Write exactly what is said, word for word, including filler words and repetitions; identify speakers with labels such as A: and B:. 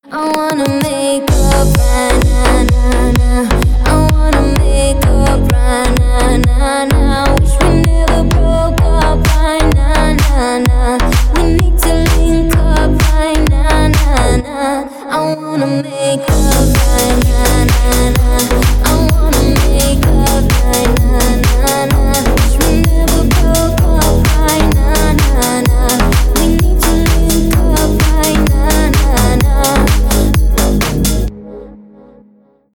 A: I wanna make up right now, now, now. I wanna make up right now, now, now. Wish we never broke up right now, now, now. We need to link up right now, now, now. I wanna make up right now, now, now. I wanna make up right now, now, now. Wish we never broke